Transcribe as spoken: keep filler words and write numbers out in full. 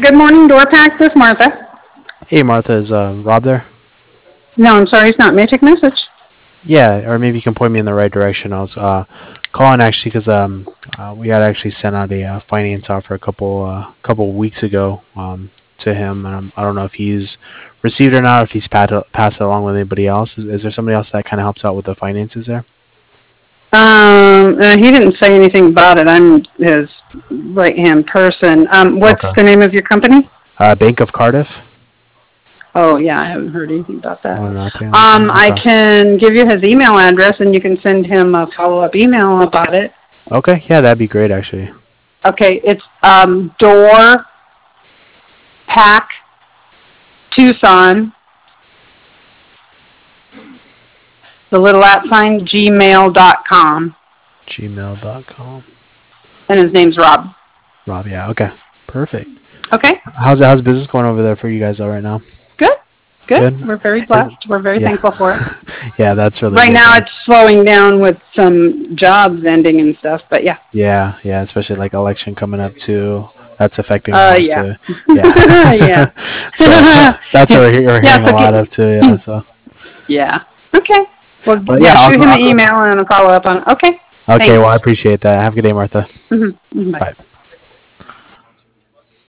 Good morning, Doorpack. This is Martha. Hey, Martha, is uh, Rob there? No, I'm sorry, he's not. May I take a message? Yeah, or maybe you can point me in the right direction. I was uh, calling actually because um, uh, we had actually sent out a uh, finance offer a couple uh, couple weeks ago um, to him, and um, I don't know if he's received it or not, if he's passed it, passed it along with anybody else. Is, is there somebody else that kind of helps out with the finances there? Um, uh, he didn't say anything about it. I'm his right-hand person. Um, what's Okay. the name of your company? Uh, Bank of Cardiff. Oh, yeah, I haven't heard anything about that. Oh, nothing. Um, I Okay. can give you his email address, and you can send him a follow-up email about it. Okay. Yeah, that'd be great actually. Okay, it's um, Door Pack Tucson, the little at sign, gmail dot com, Gmail dot com. and his name's Rob. Rob. Yeah. Okay. Perfect. Okay, How's how's business going over there for you guys all right now? good, good. Good. We're very Is blessed. We're very yeah. thankful for it. Yeah, that's really Right good. now, Then. it's slowing down with some jobs ending and stuff, but yeah. Yeah, yeah, especially like election coming up too. That's affecting a Uh, lot yeah. too. Yeah. Yeah. So that's what we're, he- we're Yeah, hearing a so lot keep, of too. Yeah. So, yeah. Okay. Well, but yeah, yeah, shoot I'll, him an I'll, email and a follow up on it. Okay. okay. Thanks. Well, I appreciate that. Have a good day, Martha. Mm-hmm. Bye. Bye.